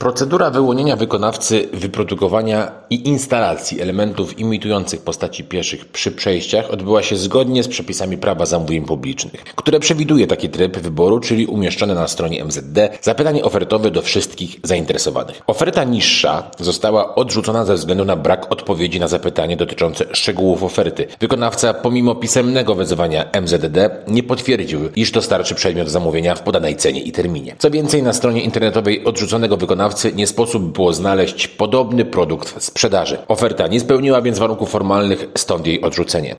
Procedura wyłonienia wykonawcy wyprodukowania i instalacji elementów imitujących postaci pieszych przy przejściach odbyła się zgodnie z przepisami prawa zamówień publicznych, które przewiduje taki tryb wyboru, czyli umieszczone na stronie MZD zapytanie ofertowe do wszystkich zainteresowanych. Oferta niższa została odrzucona ze względu na brak odpowiedzi na zapytanie dotyczące szczegółów oferty. Wykonawca pomimo pisemnego wezwania MZD nie potwierdził, iż dostarczy przedmiot zamówienia w podanej cenie i terminie. Co więcej, na stronie internetowej odrzuconego wykonawcy nie sposób było znaleźć podobny produkt w sprzedaży. Oferta nie spełniła więc warunków formalnych, stąd jej odrzucenie.